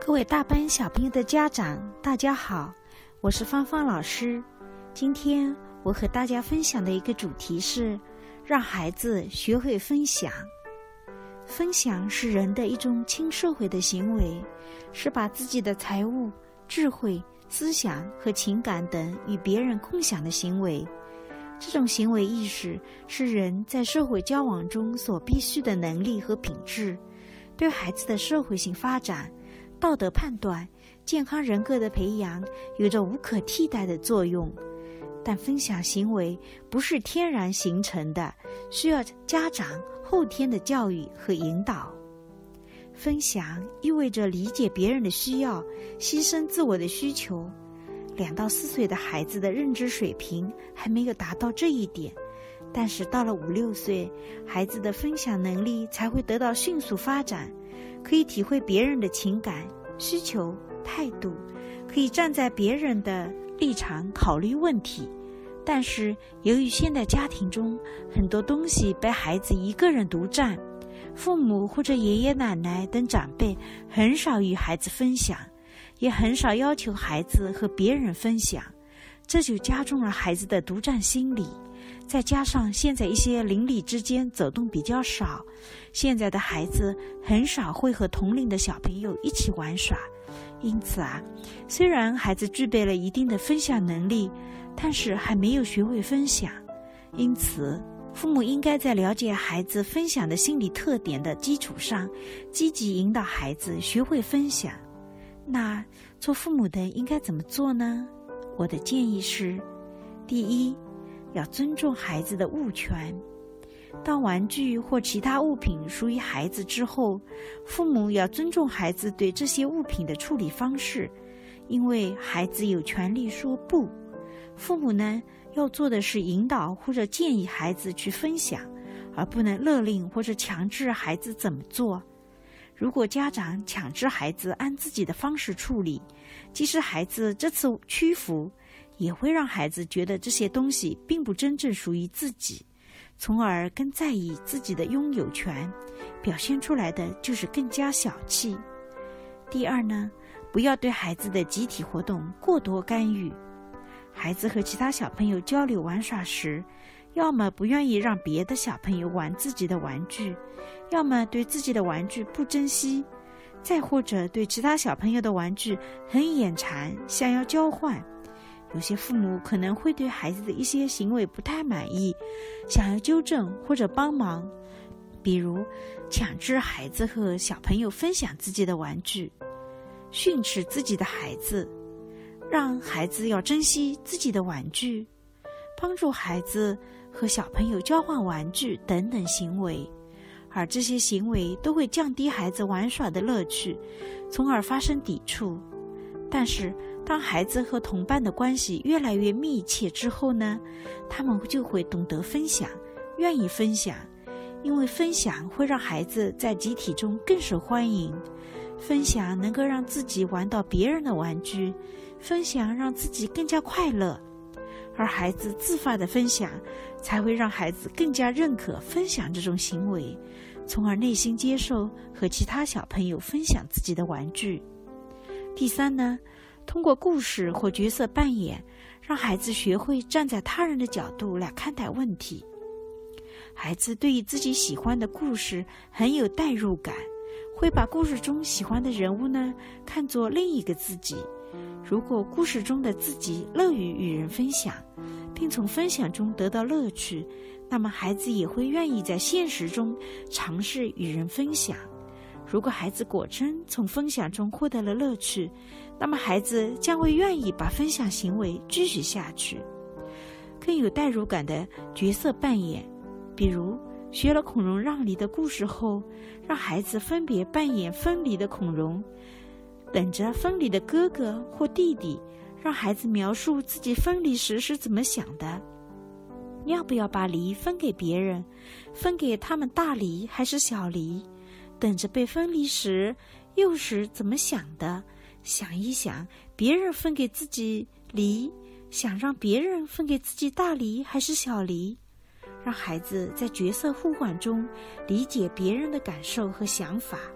各位大班小朋友的家长，大家好，我是芳芳老师。今天我和大家分享的一个主题是让孩子学会分享。分享是人的一种亲社会的行为，是把自己的财物、智慧、思想和情感等与别人共享的行为。这种行为意识是人在社会交往中所必须的能力和品质，对孩子的社会性发展、道德判断、健康人格的培养有着无可替代的作用。但分享行为不是天然形成的，需要家长后天的教育和引导。分享意味着理解别人的需要，牺牲自我的需求。2到4岁的孩子的认知水平还没有达到这一点，但是到了5、6岁，孩子的分享能力才会得到迅速发展，可以体会别人的情感、需求、态度，可以站在别人的立场考虑问题。但是由于现代家庭中很多东西被孩子一个人独占，父母或者爷爷奶奶等长辈很少与孩子分享，也很少要求孩子和别人分享，这就加重了孩子的独占心理。再加上现在一些邻里之间走动比较少，现在的孩子很少会和同龄的小朋友一起玩耍，因此虽然孩子具备了一定的分享能力，但是还没有学会分享。因此父母应该在了解孩子分享的心理特点的基础上，积极引导孩子学会分享。那做父母的应该怎么做呢？我的建议是：第一，要尊重孩子的物权。当玩具或其他物品属于孩子之后，父母要尊重孩子对这些物品的处理方式，因为孩子有权利说不。父母呢，要做的是引导或者建议孩子去分享，而不能勒令或者强制孩子怎么做。如果家长强制孩子按自己的方式处理，即使孩子这次屈服，也会让孩子觉得这些东西并不真正属于自己，从而更在意自己的拥有权，表现出来的就是更加小气。第二呢，不要对孩子的集体活动过多干预。孩子和其他小朋友交流玩耍时，要么不愿意让别的小朋友玩自己的玩具，要么对自己的玩具不珍惜，再或者对其他小朋友的玩具很眼馋，想要交换。有些父母可能会对孩子的一些行为不太满意，想要纠正或者帮忙，比如强制孩子和小朋友分享自己的玩具，训斥自己的孩子，让孩子要珍惜自己的玩具，帮助孩子和小朋友交换玩具等等行为。而这些行为都会降低孩子玩耍的乐趣，从而发生抵触。但是当孩子和同伴的关系越来越密切之后呢，他们就会懂得分享，愿意分享，因为分享会让孩子在集体中更受欢迎。分享能够让自己玩到别人的玩具，分享让自己更加快乐，而孩子自发的分享才会让孩子更加认可分享这种行为，从而内心接受和其他小朋友分享自己的玩具。第三呢，通过故事或角色扮演，让孩子学会站在他人的角度来看待问题。孩子对于自己喜欢的故事很有代入感，会把故事中喜欢的人物呢看作另一个自己。如果故事中的自己乐于与人分享，并从分享中得到乐趣，那么孩子也会愿意在现实中尝试与人分享。如果孩子果真从分享中获得了乐趣，那么孩子将会愿意把分享行为继续下去。更有代入感的角色扮演，比如学了孔融让梨的故事后，让孩子分别扮演分离的孔融，等着分离的哥哥或弟弟，让孩子描述自己分离时是怎么想的，要不要把梨分给别人，分给他们大梨还是小梨，等着被分离时又是怎么想的，想一想别人分给自己梨，想让别人分给自己大梨还是小梨，让孩子在角色互换中理解别人的感受和想法，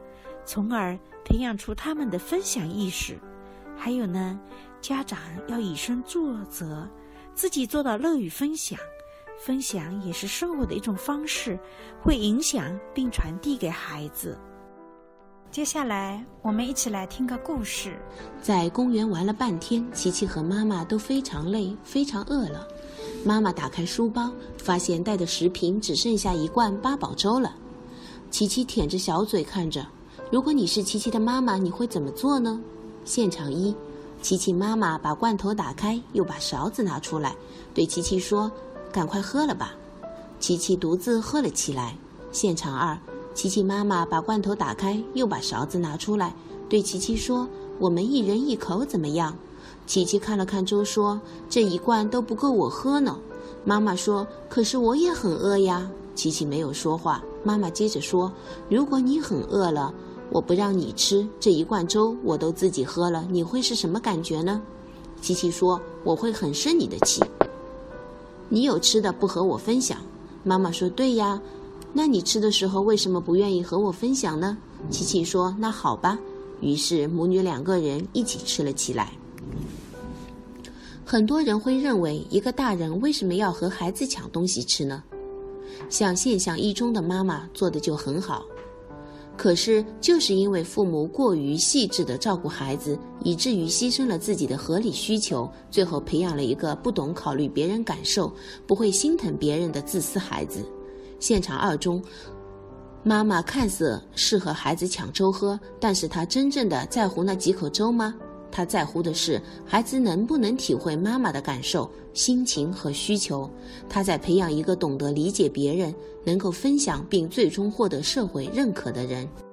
从而培养出他们的分享意识。还有呢，家长要以身作则，自己做到乐于分享。分享也是生活的一种方式，会影响并传递给孩子。接下来我们一起来听个故事。 在公园玩了半天，琪琪和妈妈都非常累，非常饿了。妈妈打开书包，发现带的食品只剩下1罐八宝粥了。琪琪舔着小嘴看着，如果你是琪琪的妈妈，你会怎么做呢？现场1，琪琪妈妈把罐头打开，又把勺子拿出来，对琪琪说，赶快喝了吧。琪琪独自喝了起来。现场2，琪琪妈妈把罐头打开，又把勺子拿出来，对琪琪说，我们1人1口怎么样？琪琪看了看粥说，这1罐都不够我喝呢。妈妈说，可是我也很饿呀。琪琪没有说话。妈妈接着说，如果你很饿了，我不让你吃，这1罐粥我都自己喝了，你会是什么感觉呢？琪琪说，我会很生你的气。你有吃的不和我分享。妈妈说，对呀，那你吃的时候为什么不愿意和我分享呢？琪琪说，那好吧。于是母女2个人一起吃了起来。很多人会认为，一个大人为什么要和孩子抢东西吃呢？像现象1中的妈妈做的就很好。可是就是因为父母过于细致地照顾孩子，以至于牺牲了自己的合理需求，最后培养了一个不懂考虑别人感受，不会心疼别人的自私孩子。现场2中，妈妈看似是和孩子抢粥喝，但是她真正的在乎那几口粥吗？她在乎的是孩子能不能体会妈妈的感受、心情和需求。她在培养一个懂得理解别人、能够分享并最终获得社会认可的人。